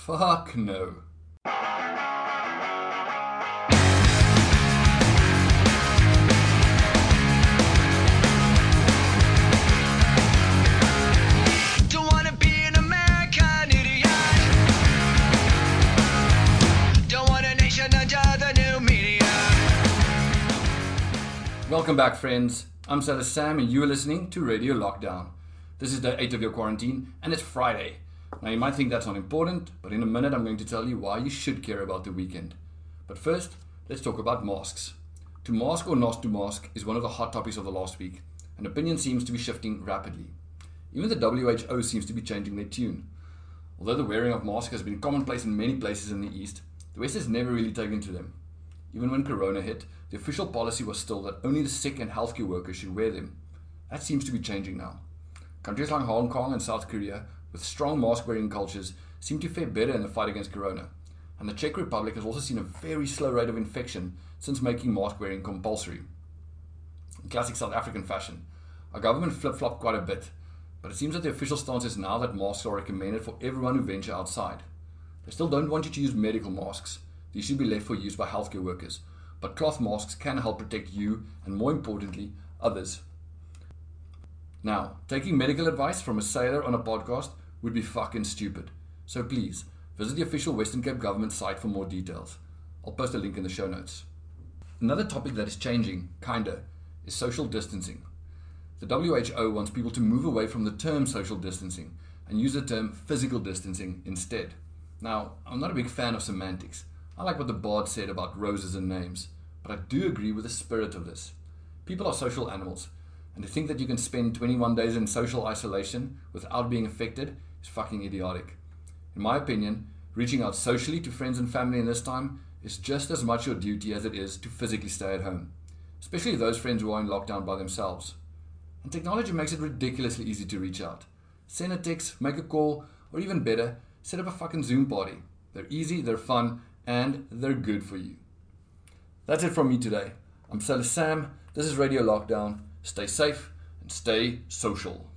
Fuck no. Don't wanna be an American idiot. Don't want a nation under the new media. Welcome back, friends. I'm Silas Sam and you are listening to Radio Lockdown. This is day 8 of your quarantine and it's Friday. Now you might think that's not important, but in a minute I'm going to tell you why you should care about the weekend. But first, let's talk about masks. To mask or not to mask is one of the hot topics of the last week, and opinion seems to be shifting rapidly. Even the WHO seems to be changing their tune. Although the wearing of masks has been commonplace in many places in the East, the West has never really taken to them. Even when Corona hit, the official policy was still that only the sick and healthcare workers should wear them. That seems to be changing now. Countries like Hong Kong and South Korea, with strong mask-wearing cultures, seem to fare better in the fight against Corona. And the Czech Republic has also seen a very slow rate of infection since making mask-wearing compulsory. In classic South African fashion, our government flip-flopped quite a bit, but it seems that the official stance is now that masks are recommended for everyone who venture outside. They still don't want you to use medical masks. These should be left for use by healthcare workers, but cloth masks can help protect you and, more importantly, others. Now, taking medical advice from a sailor on a podcast would be fucking stupid. So please, visit the official Western Cape government site for more details. I'll post a link in the show notes. Another topic that is changing, kinda, is social distancing. The WHO wants people to move away from the term social distancing and use the term physical distancing instead. Now, I'm not a big fan of semantics. I like what the bard said about roses and names, but I do agree with the spirit of this. People are social animals, and to think that you can spend 21 days in social isolation without being affected is fucking idiotic. In my opinion, reaching out socially to friends and family in this time is just as much your duty as it is to physically stay at home, especially those friends who are in lockdown by themselves. And technology makes it ridiculously easy to reach out. Send a text, make a call, or even better, set up a fucking Zoom party. They're easy, they're fun, and they're good for you. That's it from me today. I'm Silas Sam, this is Radio Lockdown. Stay safe and stay social.